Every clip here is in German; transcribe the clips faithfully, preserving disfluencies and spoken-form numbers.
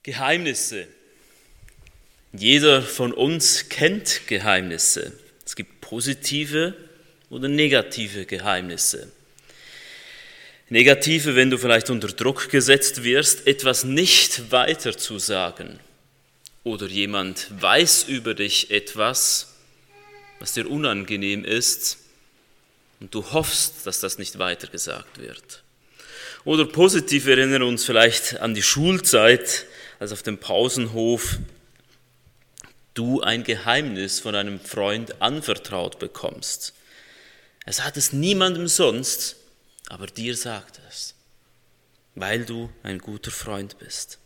Geheimnisse. Jeder von uns kennt Geheimnisse. Es gibt positive oder negative Geheimnisse. Negative, wenn du vielleicht unter Druck gesetzt wirst, etwas nicht weiter zu sagen. Oder jemand weiß über dich etwas, was dir unangenehm ist, und du hoffst, dass das nicht weitergesagt wird. Oder positiv, wir erinnern uns vielleicht an die Schulzeit, als auf dem Pausenhof du ein Geheimnis von einem Freund anvertraut bekommst. Er sagt es niemandem sonst, aber dir sagt es, weil du ein guter Freund bist.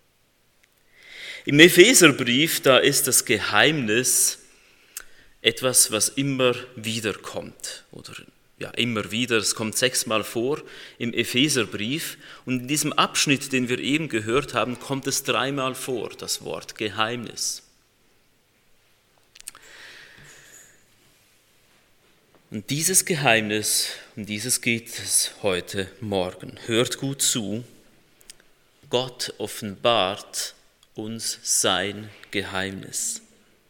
Im Epheserbrief, da ist das Geheimnis etwas, was immer wieder kommt, oder ja, immer wieder, es kommt sechsmal vor im Epheserbrief, und in diesem Abschnitt, den wir eben gehört haben, kommt es dreimal vor, das Wort Geheimnis. Und dieses Geheimnis, um dieses geht es heute Morgen. Hört gut zu, Gott offenbart uns sein Geheimnis.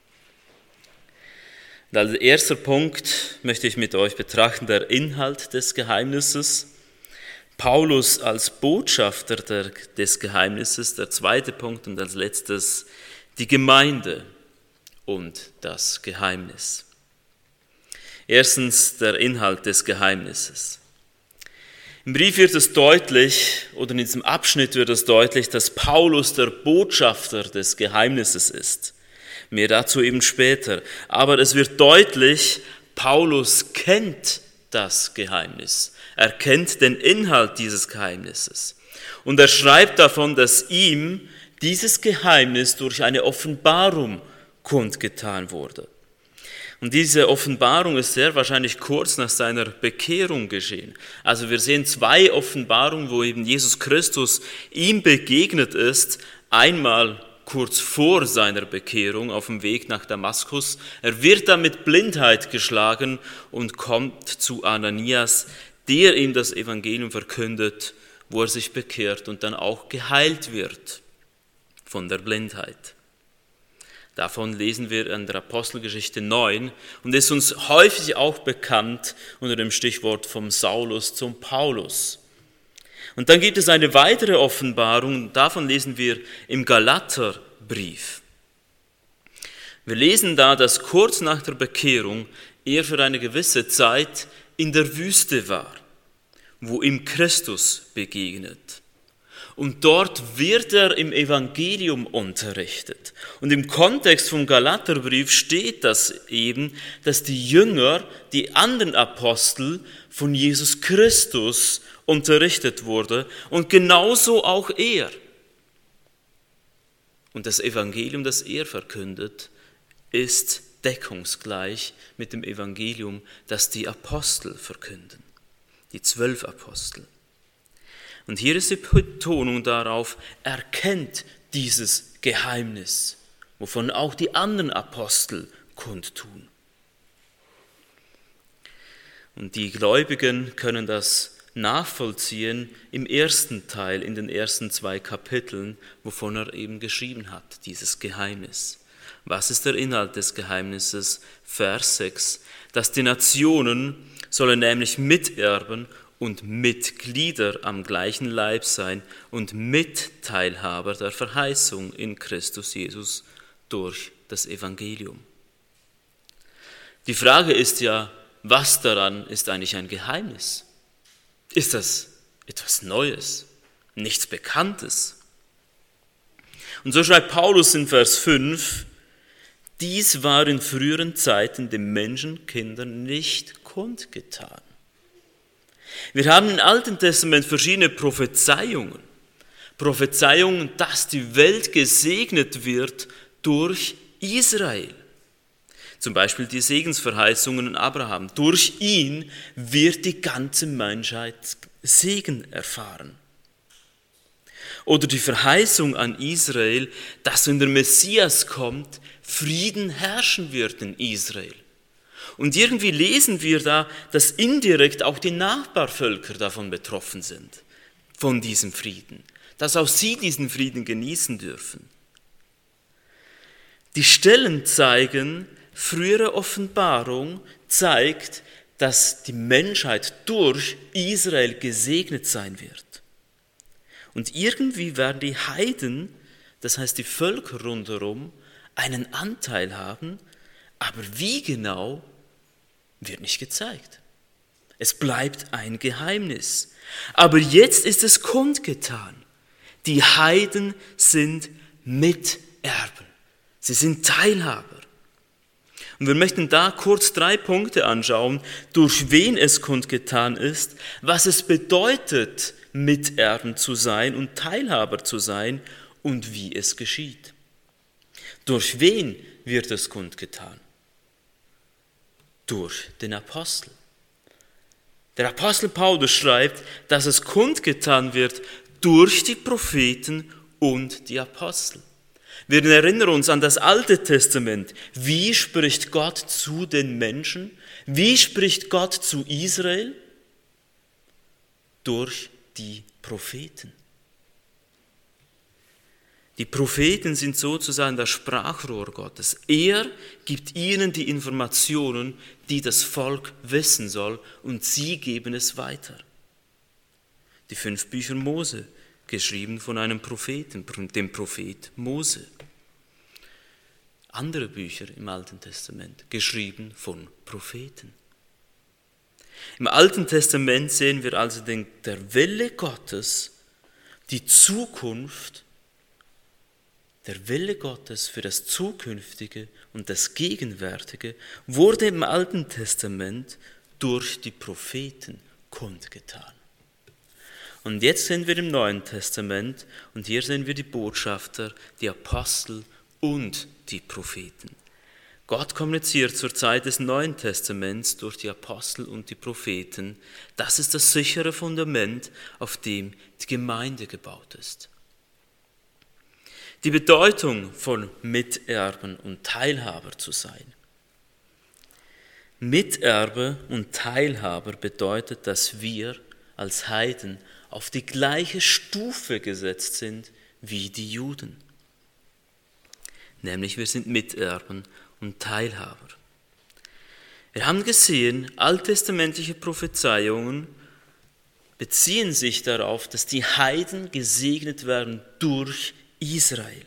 Und als erster Punkt möchte ich mit euch betrachten, der Inhalt des Geheimnisses. Paulus als Botschafter der, des Geheimnisses, der zweite Punkt, und als letztes die Gemeinde und das Geheimnis. Erstens der Inhalt des Geheimnisses. Im Brief wird es deutlich, oder in diesem Abschnitt wird es deutlich, dass Paulus der Botschafter des Geheimnisses ist. Mehr dazu eben später. Aber es wird deutlich, Paulus kennt das Geheimnis. Er kennt den Inhalt dieses Geheimnisses. Und er schreibt davon, dass ihm dieses Geheimnis durch eine Offenbarung kundgetan wurde. Und diese Offenbarung ist sehr wahrscheinlich kurz nach seiner Bekehrung geschehen. Also wir sehen zwei Offenbarungen, wo eben Jesus Christus ihm begegnet ist. Einmal kurz vor seiner Bekehrung auf dem Weg nach Damaskus. Er wird dann mit Blindheit geschlagen und kommt zu Ananias, der ihm das Evangelium verkündet, wo er sich bekehrt und dann auch geheilt wird von der Blindheit. Davon lesen wir in der Apostelgeschichte neun und ist uns häufig auch bekannt unter dem Stichwort vom Saulus zum Paulus. Und dann gibt es eine weitere Offenbarung, davon lesen wir im Galaterbrief. Wir lesen da, dass kurz nach der Bekehrung er für eine gewisse Zeit in der Wüste war, wo ihm Christus begegnet. Und dort wird er im Evangelium unterrichtet. Und im Kontext vom Galaterbrief steht das eben, dass die Jünger, die anderen Apostel von Jesus Christus unterrichtet wurde und genauso auch er. Und das Evangelium, das er verkündet, ist deckungsgleich mit dem Evangelium, das die Apostel verkünden, die zwölf Apostel. Und hier ist die Betonung darauf, er kennt dieses Geheimnis, wovon auch die anderen Apostel kundtun. Und die Gläubigen können das nachvollziehen im ersten Teil, in den ersten zwei Kapiteln, wovon er eben geschrieben hat, dieses Geheimnis. Was ist der Inhalt des Geheimnisses? Vers sechs, dass die Nationen sollen nämlich miterben und Mitglieder am gleichen Leib sein und Mitteilhaber der Verheißung in Christus Jesus durch das Evangelium. Die Frage ist ja, was daran ist eigentlich ein Geheimnis? Ist das etwas Neues, nichts Bekanntes? Und so schreibt Paulus in Vers fünf, dies war in früheren Zeiten den Menschenkindern nicht kundgetan. Wir haben im Alten Testament verschiedene Prophezeiungen. Prophezeiungen, dass die Welt gesegnet wird durch Israel. Zum Beispiel die Segensverheißungen an Abraham. Durch ihn wird die ganze Menschheit Segen erfahren. Oder die Verheißung an Israel, dass wenn der Messias kommt, Frieden herrschen wird in Israel. Und irgendwie lesen wir da, dass indirekt auch die Nachbarvölker davon betroffen sind, von diesem Frieden. dass auch sie diesen Frieden genießen dürfen. Die Stellen zeigen, frühere Offenbarung zeigt, dass die Menschheit durch Israel gesegnet sein wird. Und irgendwie werden die Heiden, das heißt die Völker rundherum, einen Anteil haben, aber wie genau, wird nicht gezeigt. Es bleibt ein Geheimnis. Aber jetzt ist es kundgetan. Die Heiden sind Miterben. Sie sind Teilhaber. Und wir möchten da kurz drei Punkte anschauen, durch wen es kundgetan ist, was es bedeutet, Miterben zu sein und Teilhaber zu sein und wie es geschieht. Durch wen wird es kundgetan? Durch den Apostel. Der Apostel Paulus schreibt, dass es kundgetan wird durch die Propheten und die Apostel. Wir erinnern uns an das Alte Testament. Wie spricht Gott zu den Menschen? Wie spricht Gott zu Israel? Durch die Propheten. Die Propheten sind sozusagen das Sprachrohr Gottes. Er gibt ihnen die Informationen, die das Volk wissen soll, und sie geben es weiter. Die fünf Bücher Mose, geschrieben von einem Propheten, dem Prophet Mose. Andere Bücher im Alten Testament, geschrieben von Propheten. Im Alten Testament sehen wir also den, der Wille Gottes, die Zukunft, der Wille Gottes für das Zukünftige und das Gegenwärtige wurde im Alten Testament durch die Propheten kundgetan. Und jetzt sind wir im Neuen Testament und hier sehen wir die Botschafter, die Apostel und die Propheten. Gott kommuniziert zur Zeit des Neuen Testaments durch die Apostel und die Propheten. Das ist das sichere Fundament, auf dem die Gemeinde gebaut ist. Die Bedeutung von Miterben und Teilhaber zu sein. Miterbe und Teilhaber bedeutet, dass wir als Heiden auf die gleiche Stufe gesetzt sind wie die Juden. Nämlich wir sind Miterben und Teilhaber. Wir haben gesehen, alttestamentliche Prophezeiungen beziehen sich darauf, dass die Heiden gesegnet werden durch Israel.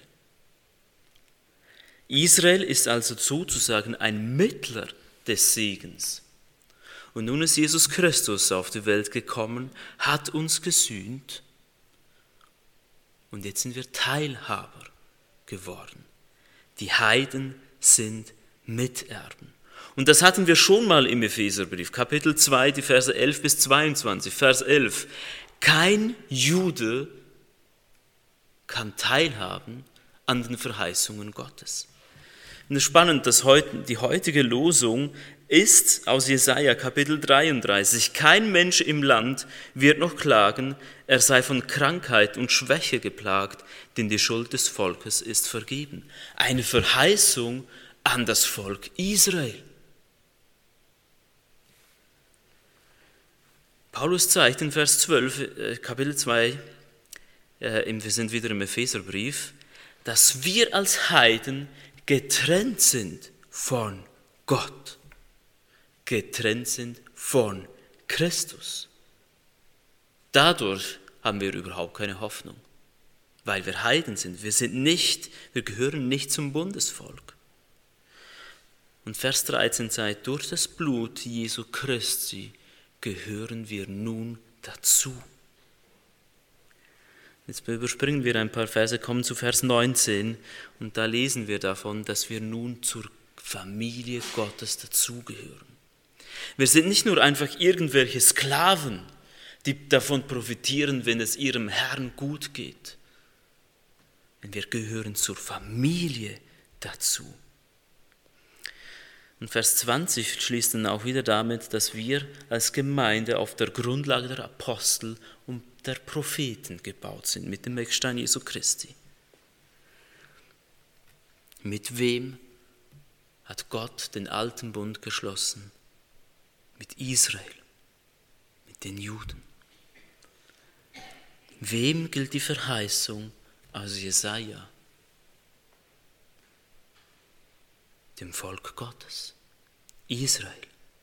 Israel ist also sozusagen ein Mittler des Segens. Und nun ist Jesus Christus auf die Welt gekommen, hat uns gesühnt und jetzt sind wir Teilhaber geworden. Die Heiden sind Miterben. Und das hatten wir schon mal im Epheserbrief, Kapitel zwei, die Verse elf bis zweiundzwanzig. Vers elf. Kein Jude kann teilhaben an den Verheißungen Gottes. Und es ist spannend, dass heute, die heutige Losung ist aus Jesaja Kapitel dreiunddreißig. Kein Mensch im Land wird noch klagen, er sei von Krankheit und Schwäche geplagt, denn die Schuld des Volkes ist vergeben. Eine Verheißung an das Volk Israel. Paulus zeigt in Vers zwölf, Kapitel zwei, wir sind wieder im Epheserbrief, dass wir als Heiden getrennt sind von Gott, getrennt sind von Christus. Dadurch haben wir überhaupt keine Hoffnung, weil wir Heiden sind. Wir sind nicht, wir gehören nicht zum Bundesvolk. Und Vers dreizehn sagt, durch das Blut Jesu Christi gehören wir nun dazu. Jetzt überspringen wir ein paar Verse, kommen zu Vers neunzehn und da lesen wir davon, dass wir nun zur Familie Gottes dazugehören. Wir sind nicht nur einfach irgendwelche Sklaven, die davon profitieren, wenn es ihrem Herrn gut geht. Wir gehören zur Familie dazu. Und Vers zwanzig schließt dann auch wieder damit, dass wir als Gemeinde auf der Grundlage der Apostel und der Propheten gebaut sind, mit dem Eckstein Jesu Christi. Mit wem hat Gott den alten Bund geschlossen? Mit Israel, mit den Juden. Wem gilt die Verheißung aus Jesaja? Dem Volk Gottes, Israel.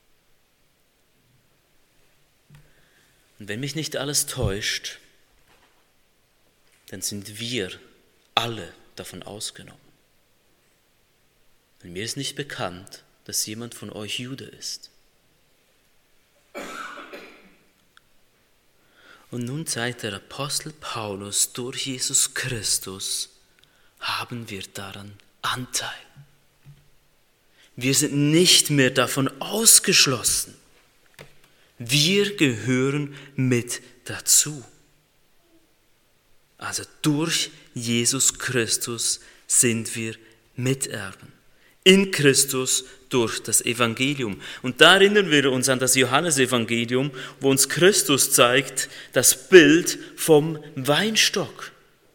Und wenn mich nicht alles täuscht, dann sind wir alle davon ausgenommen. Denn mir ist nicht bekannt, dass jemand von euch Jude ist. Und nun seit der Apostel Paulus durch Jesus Christus haben wir daran Anteil. Wir sind nicht mehr davon ausgeschlossen. Wir gehören mit dazu. Also durch Jesus Christus sind wir Miterben. In Christus durch das Evangelium. Und da erinnern wir uns an das Johannesevangelium, wo uns Christus zeigt, das Bild vom Weinstock.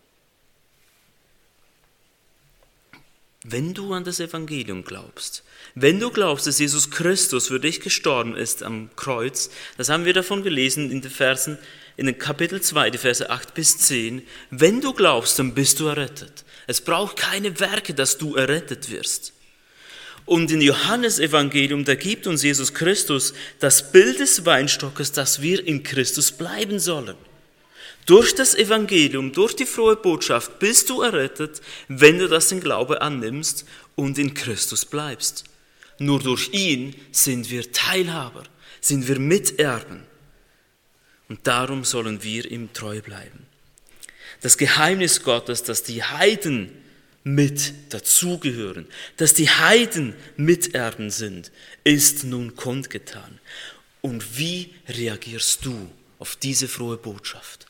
Wenn du an das Evangelium glaubst, wenn du glaubst, dass Jesus Christus für dich gestorben ist am Kreuz, das haben wir davon gelesen in den Versen, in den Kapitel zwei, die Verse acht bis zehn, wenn du glaubst, dann bist du errettet. Es braucht keine Werke, dass du errettet wirst. Und im Johannesevangelium, da gibt uns Jesus Christus das Bild des Weinstockes, dass wir in Christus bleiben sollen. Durch das Evangelium, durch die frohe Botschaft bist du errettet, wenn du das in Glaube annimmst und in Christus bleibst. Nur durch ihn sind wir Teilhaber, sind wir Miterben. Und darum sollen wir ihm treu bleiben. Das Geheimnis Gottes, dass die Heiden mit dazugehören, dass die Heiden Miterben sind, ist nun kundgetan. Und wie reagierst du auf diese frohe Botschaft?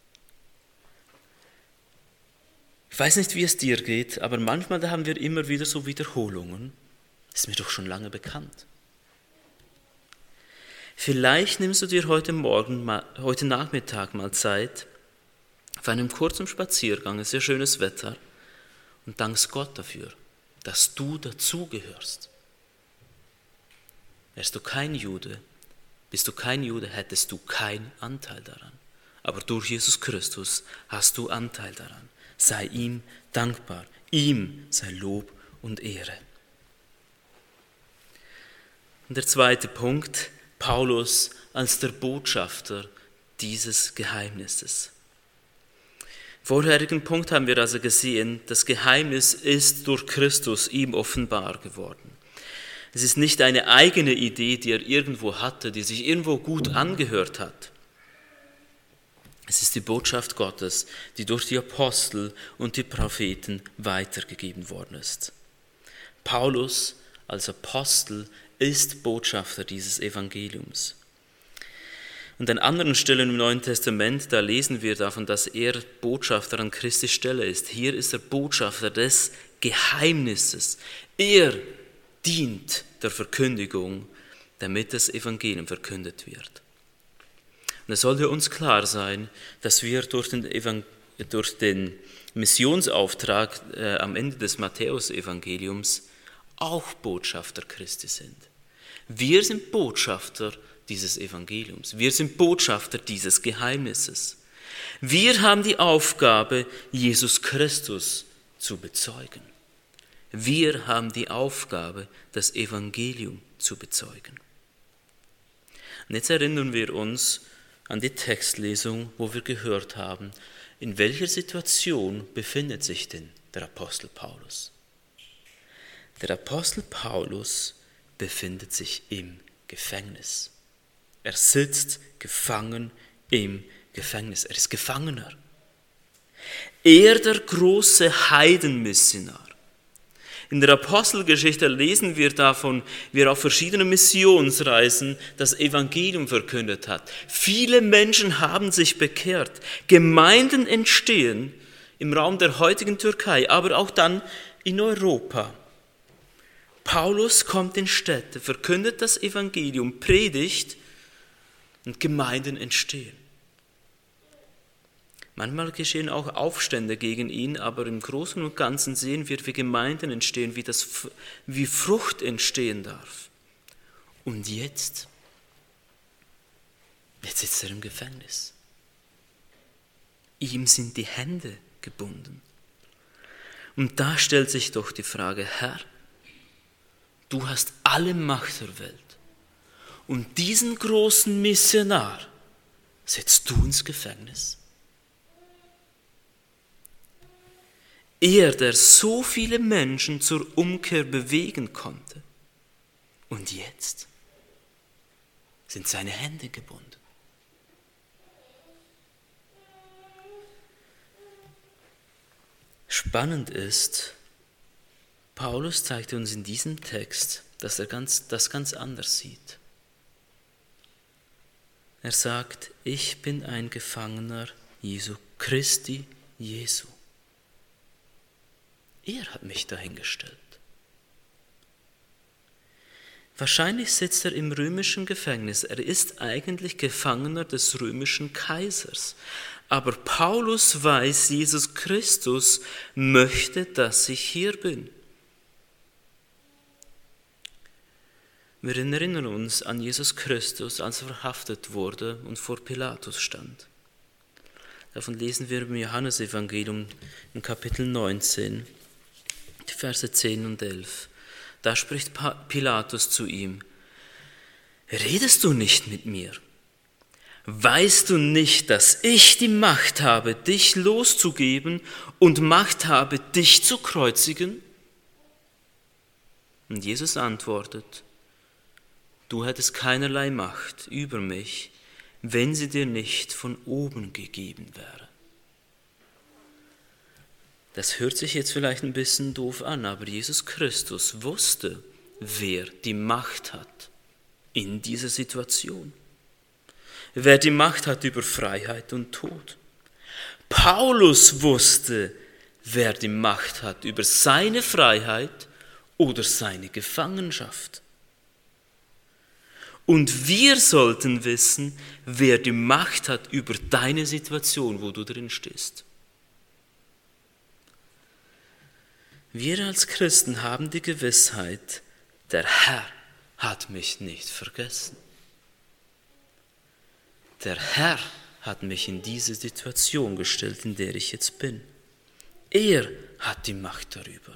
Ich weiß nicht, wie es dir geht, aber manchmal da haben wir immer wieder so Wiederholungen. Das ist mir doch schon lange bekannt. Vielleicht nimmst du dir heute Morgen, heute Nachmittag mal Zeit für einen kurzen Spaziergang, es ist sehr schönes Wetter, und dankst Gott dafür, dass du dazugehörst. Wärst du kein Jude, bist du kein Jude, hättest du keinen Anteil daran. Aber durch Jesus Christus hast du Anteil daran. Sei ihm dankbar, ihm sei Lob und Ehre. Und der zweite Punkt, Paulus als der Botschafter dieses Geheimnisses. Im vorherigen Punkt haben wir also gesehen, das Geheimnis ist durch Christus ihm offenbar geworden. Es ist nicht eine eigene Idee, die er irgendwo hatte, die sich irgendwo gut angehört hat. Es ist die Botschaft Gottes, die durch die Apostel und die Propheten weitergegeben worden ist. Paulus als Apostel ist Botschafter dieses Evangeliums. Und an anderen Stellen im Neuen Testament, da lesen wir davon, dass er Botschafter an Christi Stelle ist. Hier ist er Botschafter des Geheimnisses. Er dient der Verkündigung, damit das Evangelium verkündet wird. Und es sollte uns klar sein, dass wir durch den, Evangel- durch den Missionsauftrag äh, am Ende des Matthäus-Evangeliums auch Botschafter Christi sind. Wir sind Botschafter dieses Evangeliums. Wir sind Botschafter dieses Geheimnisses. Wir haben die Aufgabe, Jesus Christus zu bezeugen. Wir haben die Aufgabe, das Evangelium zu bezeugen. Und jetzt erinnern wir uns an die Textlesung, wo wir gehört haben, in welcher Situation befindet sich denn der Apostel Paulus? Der Apostel Paulus befindet sich im Gefängnis. Er sitzt gefangen im Gefängnis. Er ist Gefangener. Er, der große Heidenmissionar. In der Apostelgeschichte lesen wir davon, wie er auf verschiedenen Missionsreisen das Evangelium verkündet hat. Viele Menschen haben sich bekehrt. Gemeinden entstehen im Raum der heutigen Türkei, aber auch dann in Europa. Paulus kommt in Städte, verkündet das Evangelium, predigt und Gemeinden entstehen. Manchmal geschehen auch Aufstände gegen ihn, aber im Großen und Ganzen sehen wir, wie Gemeinden entstehen, wie, das, wie Frucht entstehen darf. Und jetzt, jetzt sitzt er im Gefängnis. ihm sind die Hände gebunden. Und da stellt sich doch die Frage, Herr, du hast alle Macht der Welt und diesen großen Missionar setzt du ins Gefängnis? Er, der so viele Menschen zur Umkehr bewegen konnte. Und jetzt sind seine Hände gebunden. Spannend ist, Paulus zeigt uns in diesem Text, dass er ganz, das ganz anders sieht. Er sagt, ich bin ein Gefangener Jesu Christi Jesu. Er hat mich dahingestellt. Wahrscheinlich sitzt er im römischen Gefängnis. Er ist eigentlich Gefangener des römischen Kaisers. Aber Paulus weiß, Jesus Christus möchte, dass ich hier bin. Wir erinnern uns an Jesus Christus, als er verhaftet wurde und vor Pilatus stand. Davon lesen wir im Johannesevangelium in Kapitel neunzehn, die Verse zehn und elf. Da spricht Pilatus zu ihm: Redest du nicht mit mir? Weißt du nicht, dass ich die Macht habe, dich loszugeben und Macht habe, dich zu kreuzigen? Und Jesus antwortet: Du hättest keinerlei Macht über mich, wenn sie dir nicht von oben gegeben wäre. Das hört sich jetzt vielleicht ein bisschen doof an, aber Jesus Christus wusste, wer die Macht hat in dieser Situation. Wer die Macht hat über Freiheit und Tod. Paulus wusste, wer die Macht hat über seine Freiheit oder seine Gefangenschaft. Und wir sollten wissen, wer die Macht hat über deine Situation, wo du drin stehst. Wir als Christen haben die Gewissheit, der Herr hat mich nicht vergessen. Der Herr hat mich in diese Situation gestellt, in der ich jetzt bin. Er hat die Macht darüber.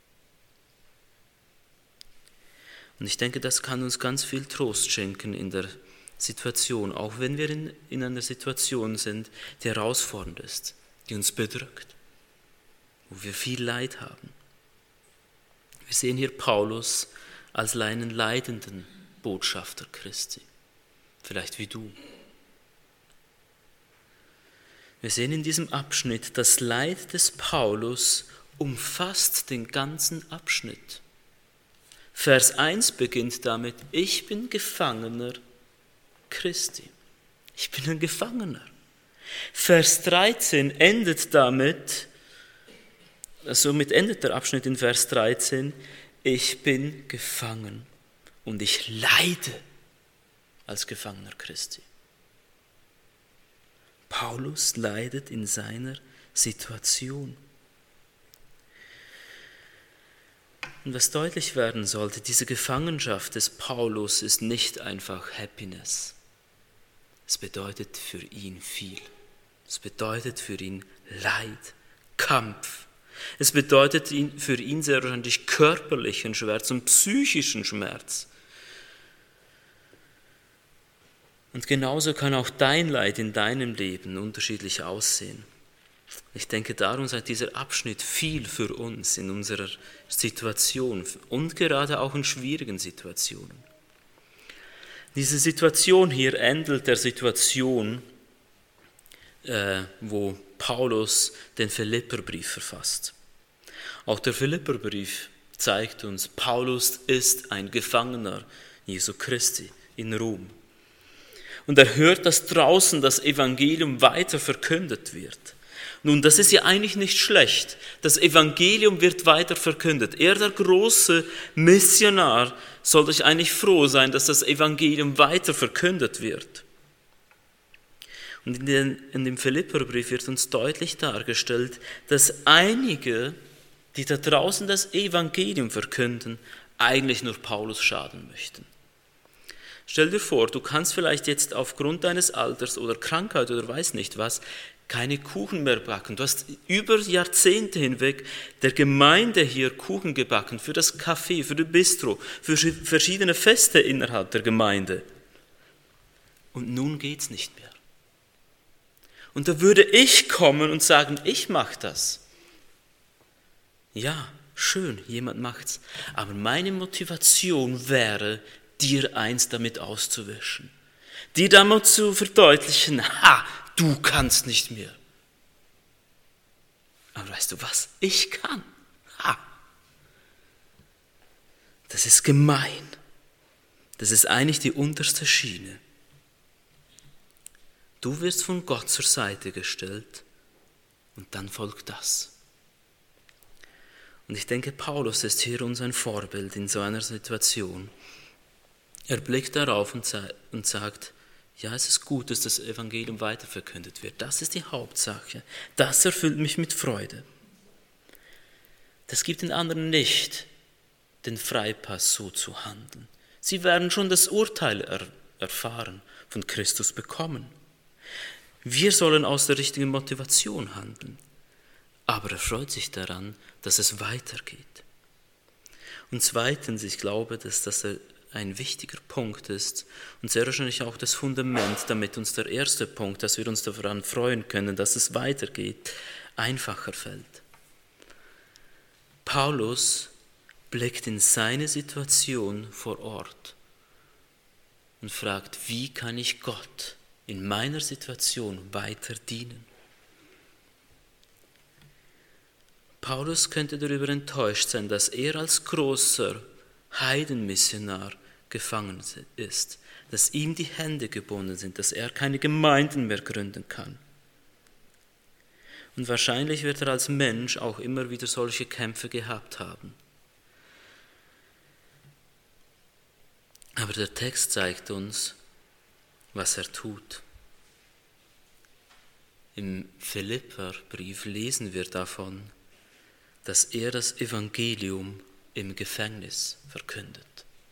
Und ich denke, das kann uns ganz viel Trost schenken in der Situation, auch wenn wir in, in einer Situation sind, die herausfordernd ist, die uns bedrückt, wo wir viel Leid haben. Wir sehen hier Paulus als einen leidenden Botschafter Christi, vielleicht wie du. Wir sehen in diesem Abschnitt, das Leid des Paulus umfasst den ganzen Abschnitt. Vers eins beginnt damit: Ich bin Gefangener Christi. Ich bin ein Gefangener. Vers dreizehn endet damit, somit endet der Abschnitt in Vers dreizehn: Ich bin gefangen und ich leide als Gefangener Christi. Paulus leidet in seiner Situation. Und was deutlich werden sollte, diese Gefangenschaft des Paulus ist nicht einfach Happiness. Es bedeutet für ihn viel. Es bedeutet für ihn Leid, Kampf. Es bedeutet für ihn sehr wahrscheinlich körperlichen Schmerz und psychischen Schmerz. Und genauso kann auch dein Leid in deinem Leben unterschiedlich aussehen. Ich denke, darum sei dieser Abschnitt viel für uns in unserer Situation und gerade auch in schwierigen Situationen. Diese Situation hier ähnelt der Situation, äh, wo Paulus den Philipperbrief verfasst. Auch der Philipperbrief zeigt uns, Paulus ist ein Gefangener Jesu Christi in Rom. Und er hört, dass draußen das Evangelium weiter verkündet wird. Nun, das ist ja eigentlich nicht schlecht. Das Evangelium wird weiter verkündet. Er, der große Missionar, sollte eigentlich froh sein, dass das Evangelium weiter verkündet wird. Und in, den, in dem Philipperbrief wird uns deutlich dargestellt, dass einige, die da draußen das Evangelium verkünden, eigentlich nur Paulus schaden möchten. Stell dir vor, du kannst vielleicht jetzt aufgrund deines Alters oder Krankheit oder weiß nicht was, keine Kuchen mehr backen. Du hast über Jahrzehnte hinweg der Gemeinde hier Kuchen gebacken, für das Café, für das Bistro, für verschiedene Feste innerhalb der Gemeinde. Und nun geht's nicht mehr. Und da würde ich kommen und sagen, ich mache das. Ja, schön, jemand macht's. Aber meine Motivation wäre, dir eins damit auszuwischen. Dir damit zu verdeutlichen, ha, du kannst nicht mehr. Aber weißt du was? Ich kann. Ha. Das ist gemein. Das ist eigentlich die unterste Schiene. Du wirst von Gott zur Seite gestellt und dann folgt das. Und ich denke, Paulus ist hier uns ein Vorbild in so einer Situation. Er blickt darauf und sagt, ja, es ist gut, dass das Evangelium weiterverkündet wird. Das ist die Hauptsache. Das erfüllt mich mit Freude. Das gibt den anderen nicht den Freipass, so zu handeln. Sie werden schon das Urteil er- erfahren, von Christus bekommen. Wir sollen aus der richtigen Motivation handeln. Aber er freut sich daran, dass es weitergeht. Und zweitens, ich glaube, dass das ein wichtiger Punkt ist und sehr wahrscheinlich auch das Fundament, damit uns der erste Punkt, dass wir uns daran freuen können, dass es weitergeht, einfacher fällt. Paulus blickt in seine Situation vor Ort und fragt, wie kann ich Gott in meiner Situation weiter dienen? Paulus könnte darüber enttäuscht sein, dass er als großer Heidenmissionar gefangen ist, dass ihm die Hände gebunden sind, dass er keine Gemeinden mehr gründen kann. Und wahrscheinlich wird er als Mensch auch immer wieder solche Kämpfe gehabt haben. Aber der Text zeigt uns, was er tut. Im Philipperbrief lesen wir davon, dass er das Evangelium im Gefängnis verkündet.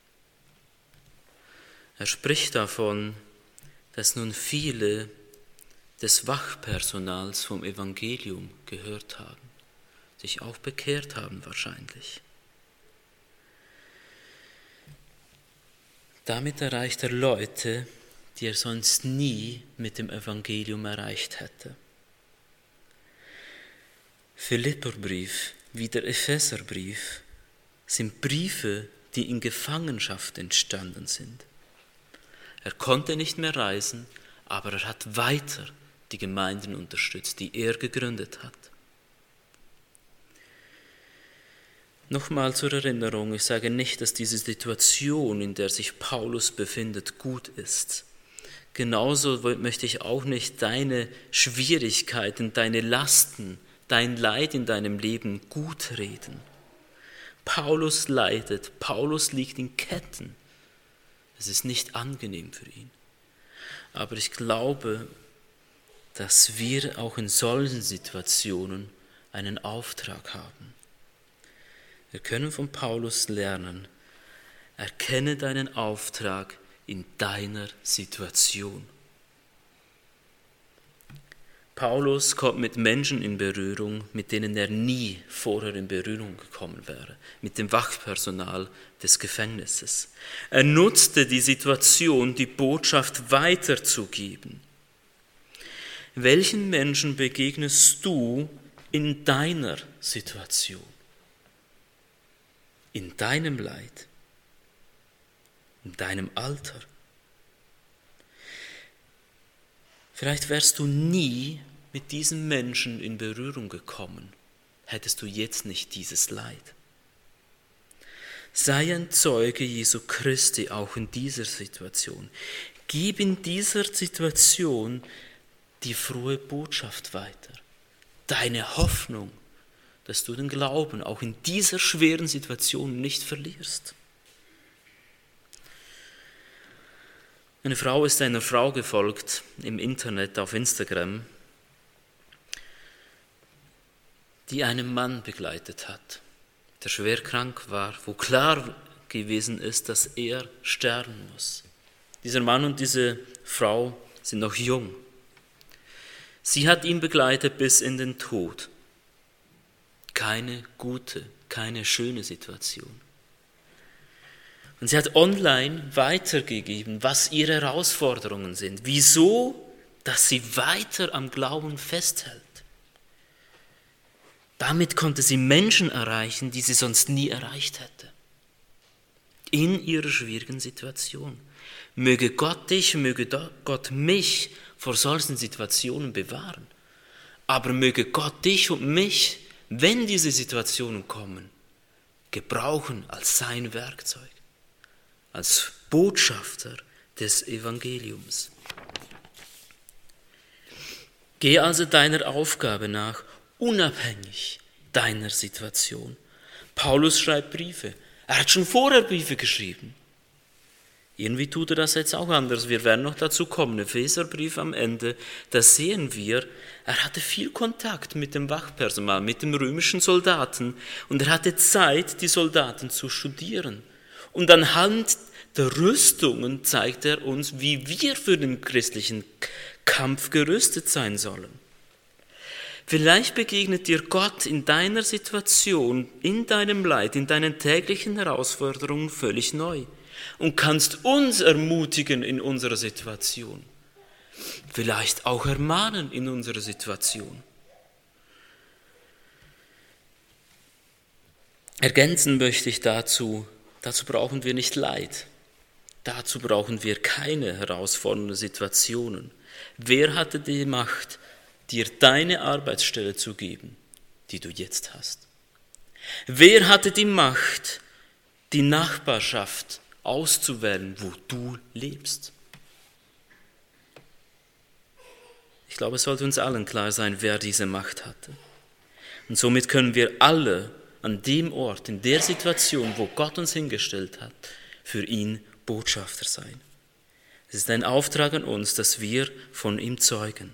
Er spricht davon, dass nun viele des Wachpersonals vom Evangelium gehört haben, sich auch bekehrt haben wahrscheinlich. Damit erreicht er Leute, die er sonst nie mit dem Evangelium erreicht hätte. Philipperbrief wie der Epheserbrief sind Briefe, die in Gefangenschaft entstanden sind. Er konnte nicht mehr reisen, aber er hat weiter die Gemeinden unterstützt, die er gegründet hat. Nochmal zur Erinnerung, ich sage nicht, dass diese Situation, in der sich Paulus befindet, gut ist. Genauso möchte ich auch nicht deine Schwierigkeiten, deine Lasten, dein Leid in deinem Leben gut reden. Paulus leidet, Paulus liegt in Ketten. Es ist nicht angenehm für ihn. Aber ich glaube, dass wir auch in solchen Situationen einen Auftrag haben. Wir können von Paulus lernen, erkenne deinen Auftrag in deiner Situation. Paulus kommt mit Menschen in Berührung, mit denen er nie vorher in Berührung gekommen wäre, mit dem Wachpersonal des Gefängnisses. Er nutzte die Situation, die Botschaft weiterzugeben. Welchen Menschen begegnest du in deiner Situation, in deinem Leid, in deinem Alter? Vielleicht wärst du nie mit diesen Menschen in Berührung gekommen, hättest du jetzt nicht dieses Leid. Sei ein Zeuge Jesu Christi auch in dieser Situation. Gib in dieser Situation die frohe Botschaft weiter, deine Hoffnung, dass du den Glauben auch in dieser schweren Situation nicht verlierst. Eine Frau ist einer Frau gefolgt im Internet auf Instagram, die einen Mann begleitet hat, der schwer krank war, wo klar gewesen ist, dass er sterben muss. Dieser Mann und diese Frau sind noch jung. Sie hat ihn begleitet bis in den Tod. Keine gute, keine schöne Situation. Und sie hat online weitergegeben, was ihre Herausforderungen sind. Wieso? Dass sie weiter am Glauben festhält. Damit konnte sie Menschen erreichen, die sie sonst nie erreicht hätte. In ihrer schwierigen Situation. Möge Gott dich, möge Gott mich vor solchen Situationen bewahren. Aber möge Gott dich und mich, wenn diese Situationen kommen, gebrauchen als sein Werkzeug, als Botschafter des Evangeliums. Geh also deiner Aufgabe nach, unabhängig deiner Situation. Paulus schreibt Briefe. Er hat schon vorher Briefe geschrieben. Irgendwie tut er das jetzt auch anders. Wir werden noch dazu kommen. Epheserbrief am Ende, da sehen wir, er hatte viel Kontakt mit dem Wachpersonal, mit den römischen Soldaten. Und er hatte Zeit, die Soldaten zu studieren. Und anhand der Rüstungen zeigt er uns, wie wir für den christlichen Kampf gerüstet sein sollen. Vielleicht begegnet dir Gott in deiner Situation, in deinem Leid, in deinen täglichen Herausforderungen völlig neu und kannst uns ermutigen in unserer Situation. Vielleicht auch ermahnen in unserer Situation. Ergänzen möchte ich dazu, dazu brauchen wir nicht Leid. Dazu brauchen wir keine herausfordernden Situationen. Wer hatte die Macht, dir deine Arbeitsstelle zu geben, die du jetzt hast? Wer hatte die Macht, die Nachbarschaft auszuwählen, wo du lebst? Ich glaube, es sollte uns allen klar sein, wer diese Macht hatte. Und somit können wir alle an dem Ort, in der Situation, wo Gott uns hingestellt hat, für ihn Botschafter sein. Es ist ein Auftrag an uns, dass wir von ihm zeugen.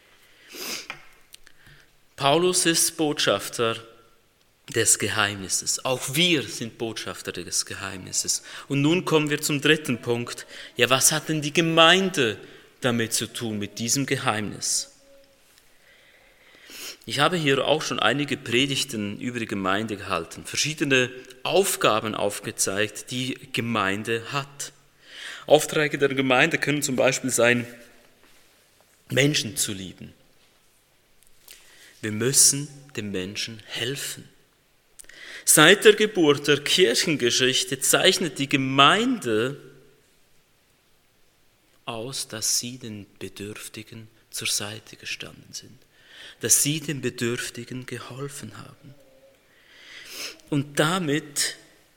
Paulus ist Botschafter des Geheimnisses. Auch wir sind Botschafter des Geheimnisses. Und nun kommen wir zum dritten Punkt. Ja, was hat denn die Gemeinde damit zu tun, mit diesem Geheimnis? Ich habe hier auch schon einige Predigten über die Gemeinde gehalten, verschiedene Aufgaben aufgezeigt, die Gemeinde hat. Aufträge der Gemeinde können zum Beispiel sein, Menschen zu lieben. Wir müssen den Menschen helfen. Seit der Geburt der Kirchengeschichte zeichnet die Gemeinde aus, dass sie den Bedürftigen zur Seite gestanden sind, dass sie den Bedürftigen geholfen haben. Und damit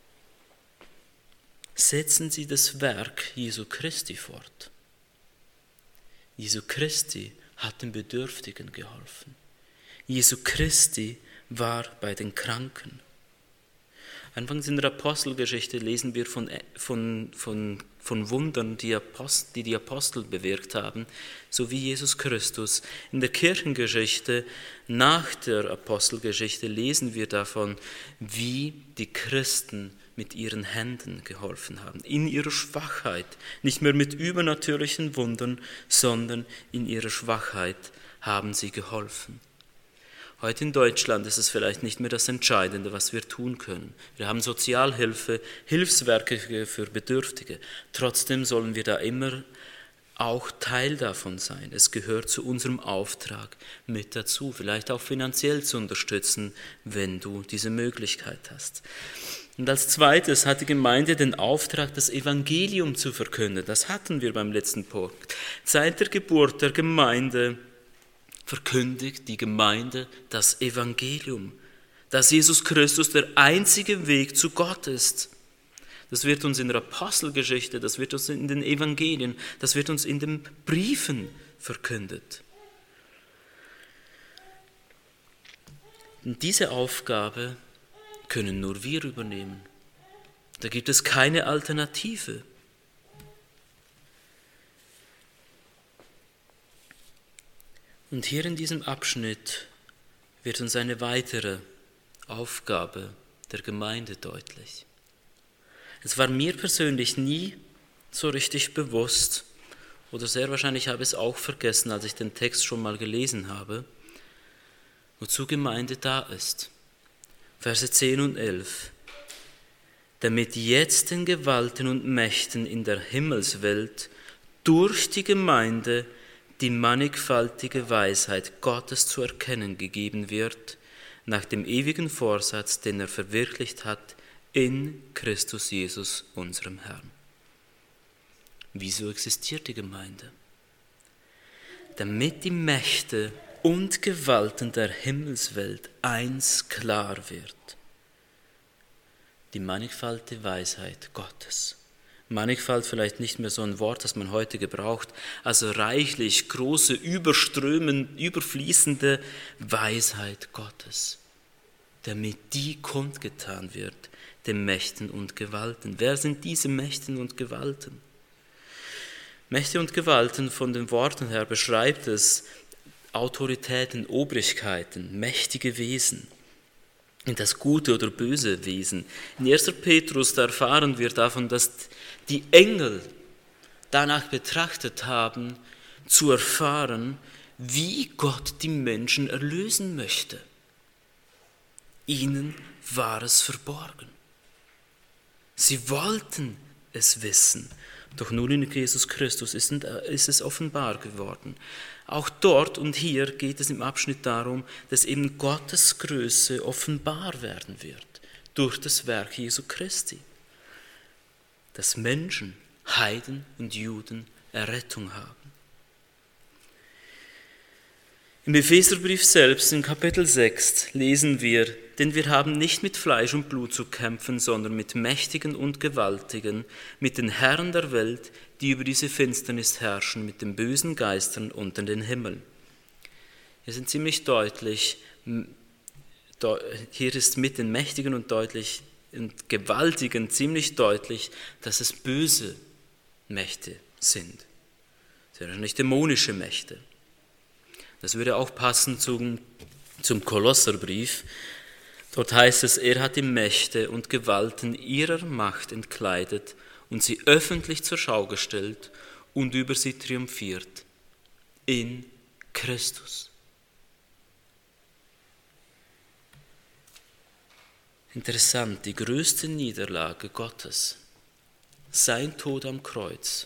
setzen sie das Werk Jesu Christi fort. Jesu Christi hat den Bedürftigen geholfen. Jesu Christi war bei den Kranken. Anfangs in der Apostelgeschichte lesen wir von, von, von, von Wundern, die, Apostel, die die Apostel bewirkt haben, so wie Jesus Christus. In der Kirchengeschichte, nach der Apostelgeschichte, lesen wir davon, wie die Christen mit ihren Händen geholfen haben. In ihrer Schwachheit, nicht mehr mit übernatürlichen Wundern, sondern in ihrer Schwachheit haben sie geholfen. Heute in Deutschland ist es vielleicht nicht mehr das Entscheidende, was wir tun können. Wir haben Sozialhilfe, Hilfswerke für Bedürftige. Trotzdem sollen wir da immer auch Teil davon sein. Es gehört zu unserem Auftrag mit dazu, vielleicht auch finanziell zu unterstützen, wenn du diese Möglichkeit hast. Und als zweites hat die Gemeinde den Auftrag, das Evangelium zu verkünden. Das hatten wir beim letzten Punkt. Seit der Geburt der Gemeinde verkündigt die Gemeinde das Evangelium, dass Jesus Christus der einzige Weg zu Gott ist. Das wird uns in der Apostelgeschichte, das wird uns in den Evangelien, das wird uns in den Briefen verkündet. Und diese Aufgabe können nur wir übernehmen. Da gibt es keine Alternative. Und hier in diesem Abschnitt wird uns eine weitere Aufgabe der Gemeinde deutlich. Es war mir persönlich nie so richtig bewusst oder sehr wahrscheinlich habe ich es auch vergessen, als ich den Text schon mal gelesen habe, wozu Gemeinde da ist. Verse zehn und elf. Damit jetzt den Gewalten und Mächten in der Himmelswelt durch die Gemeinde die mannigfaltige Weisheit Gottes zu erkennen gegeben wird, nach dem ewigen Vorsatz, den er verwirklicht hat in Christus Jesus, unserem Herrn. Wieso existiert die Gemeinde? Damit die Mächte und Gewalten der Himmelswelt eins klar wird. Die mannigfaltige Weisheit Gottes. Mannigfalt vielleicht nicht mehr so ein Wort, das man heute gebraucht, also reichlich große, überströmend, überfließende Weisheit Gottes, damit die kundgetan wird, den Mächten und Gewalten. Wer sind diese Mächten und Gewalten? Mächte und Gewalten, von den Worten her beschreibt es Autoritäten, Obrigkeiten, mächtige Wesen. Das gute oder böse Wesen. In erster Petrus, da erfahren wir davon, dass die Engel danach betrachtet haben, zu erfahren, wie Gott die Menschen erlösen möchte. Ihnen war es verborgen. Sie wollten es wissen, doch nun in Jesus Christus ist es offenbar geworden. Auch dort und hier geht es im Abschnitt darum, dass eben Gottes Größe offenbar werden wird durch das Werk Jesu Christi. Dass Menschen, Heiden und Juden Errettung haben. Im Epheserbrief selbst, in Kapitel sechs, lesen wir, denn wir haben nicht mit Fleisch und Blut zu kämpfen, sondern mit Mächtigen und Gewaltigen, mit den Herren der Welt, die über diese Finsternis herrschen, mit den bösen Geistern unter den Himmeln. Hier sind ziemlich deutlich, hier ist mit den Mächtigen und deutlich und Gewaltigen ziemlich deutlich, dass es böse Mächte sind. Das sind nicht dämonische Mächte. Das würde auch passen zum, zum Kolosserbrief. Dort heißt es, er hat die Mächte und Gewalten ihrer Macht entkleidet und sie öffentlich zur Schau gestellt und über sie triumphiert. In Christus. Interessant, die größte Niederlage Gottes, sein Tod am Kreuz,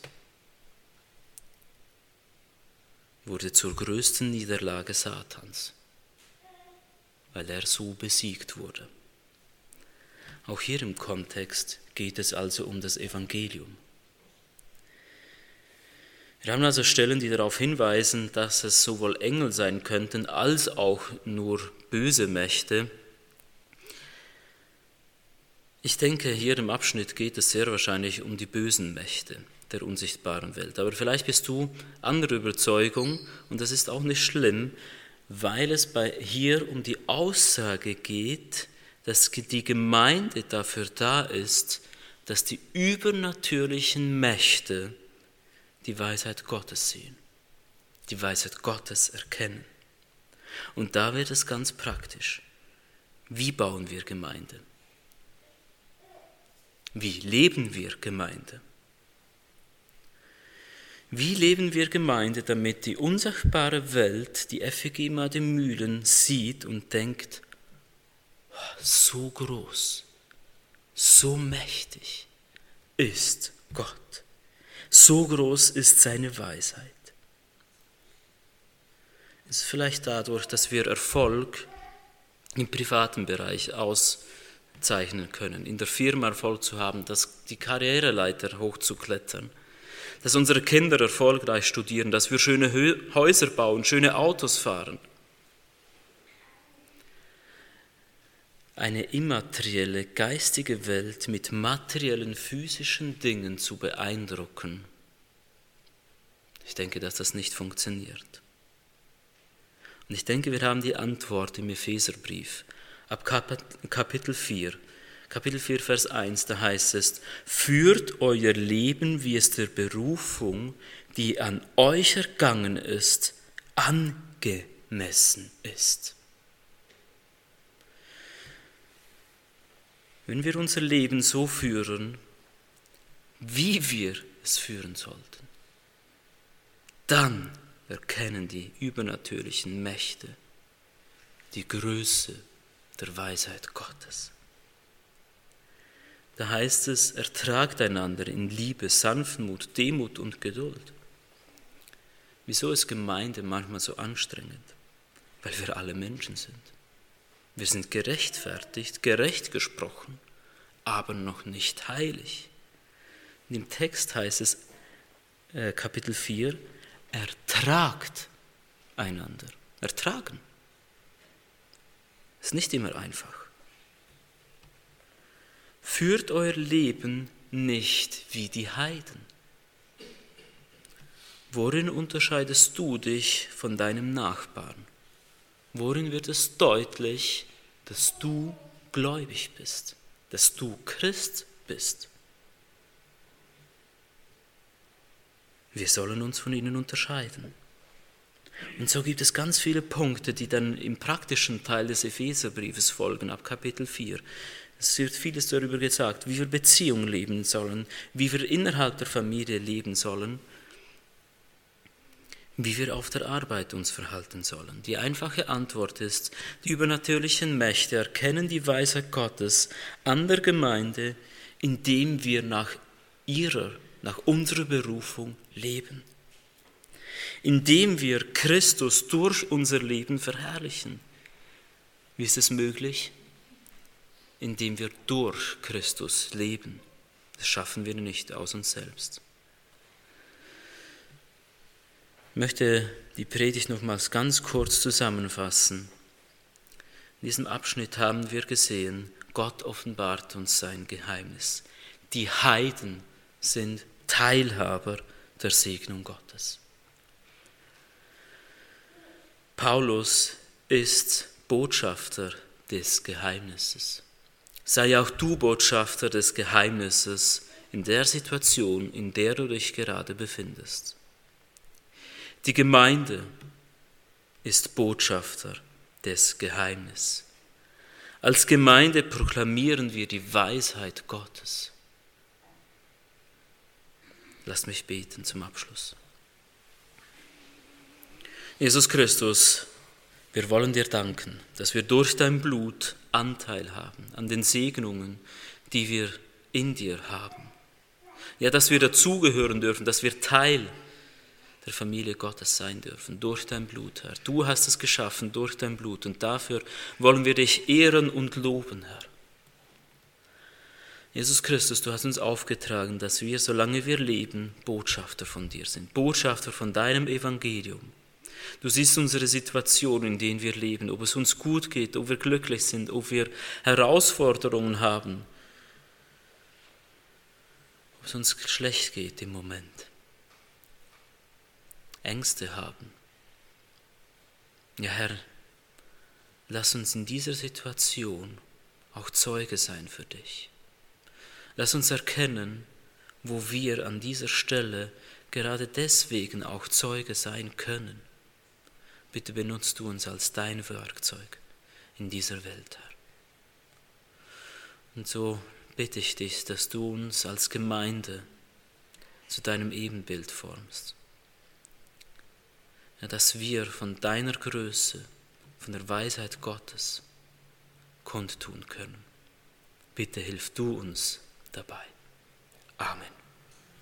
wurde zur größten Niederlage Satans, weil er so besiegt wurde. Auch hier im Kontext geht es also um das Evangelium. Wir haben also Stellen, die darauf hinweisen, dass es sowohl Engel sein könnten, als auch nur böse Mächte. Ich denke, hier im Abschnitt geht es sehr wahrscheinlich um die bösen Mächte der unsichtbaren Welt. Aber vielleicht bist du anderer Überzeugung, und das ist auch nicht schlimm, weil es bei hier um die Aussage geht, dass die Gemeinde dafür da ist, dass die übernatürlichen Mächte die Weisheit Gottes sehen, die Weisheit Gottes erkennen. Und da wird es ganz praktisch. Wie bauen wir Gemeinde? Wie leben wir Gemeinde? Wie leben wir Gemeinde, damit die unsichtbare Welt, die F E G Mademühlen, sieht und denkt, so groß, so mächtig ist Gott, so groß ist seine Weisheit. Es ist vielleicht dadurch, dass wir Erfolg im privaten Bereich auszeichnen können, in der Firma Erfolg zu haben, dass die Karriereleiter hochzuklettern, dass unsere Kinder erfolgreich studieren, dass wir schöne Häuser bauen, schöne Autos fahren. Eine immaterielle, geistige Welt mit materiellen, physischen Dingen zu beeindrucken, ich denke, dass das nicht funktioniert. Und ich denke, wir haben die Antwort im Epheserbrief, ab Kapitel vier. Kapitel vier, Vers eins, da heißt es, führt euer Leben, wie es der Berufung, die an euch ergangen ist, angemessen ist. Wenn wir unser Leben so führen, wie wir es führen sollten, dann erkennen die übernatürlichen Mächte die Größe der Weisheit Gottes. Da heißt es, ertragt einander in Liebe, Sanftmut, Demut und Geduld. Wieso ist Gemeinde manchmal so anstrengend? Weil wir alle Menschen sind. Wir sind gerechtfertigt, gerecht gesprochen, aber noch nicht heilig. In dem Text heißt es, äh, Kapitel vier, ertragt einander. Ertragen. Ist nicht immer einfach. Führt euer Leben nicht wie die Heiden. Worin unterscheidest du dich von deinem Nachbarn? Worin wird es deutlich, dass du gläubig bist, dass du Christ bist? Wir sollen uns von ihnen unterscheiden. Und so gibt es ganz viele Punkte, die dann im praktischen Teil des Epheserbriefes folgen, ab Kapitel vier. Es wird vieles darüber gesagt, wie wir Beziehungen leben sollen, wie wir innerhalb der Familie leben sollen, wie wir auf der Arbeit uns verhalten sollen. Die einfache Antwort ist, die übernatürlichen Mächte erkennen die Weisheit Gottes an der Gemeinde, indem wir nach ihrer, nach unserer Berufung leben. Indem wir Christus durch unser Leben verherrlichen. Wie ist es möglich? Indem wir durch Christus leben. Das schaffen wir nicht aus uns selbst. Ich möchte die Predigt nochmals ganz kurz zusammenfassen. In diesem Abschnitt haben wir gesehen, Gott offenbart uns sein Geheimnis. Die Heiden sind Teilhaber der Segnung Gottes. Paulus ist Botschafter des Geheimnisses. Sei auch du Botschafter des Geheimnisses in der Situation, in der du dich gerade befindest. Die Gemeinde ist Botschafter des Geheimnisses. Als Gemeinde proklamieren wir die Weisheit Gottes. Lasst mich beten zum Abschluss. Jesus Christus, wir wollen dir danken, dass wir durch dein Blut Anteil haben an den Segnungen, die wir in dir haben. Ja, dass wir dazugehören dürfen, dass wir Teil der Familie Gottes sein dürfen, durch dein Blut, Herr. Du hast es geschaffen durch dein Blut und dafür wollen wir dich ehren und loben, Herr. Jesus Christus, du hast uns aufgetragen, dass wir, solange wir leben, Botschafter von dir sind, Botschafter von deinem Evangelium. Du siehst unsere Situation, in der wir leben, ob es uns gut geht, ob wir glücklich sind, ob wir Herausforderungen haben, ob es uns schlecht geht im Moment. Ängste haben. Ja, Herr, lass uns in dieser Situation auch Zeuge sein für dich. Lass uns erkennen, wo wir an dieser Stelle gerade deswegen auch Zeuge sein können. Bitte benutzt du uns als dein Werkzeug in dieser Welt, Herr. Und so bitte ich dich, dass du uns als Gemeinde zu deinem Ebenbild formst. Ja, dass wir von deiner Größe, von der Weisheit Gottes kundtun können. Bitte hilf du uns dabei. Amen.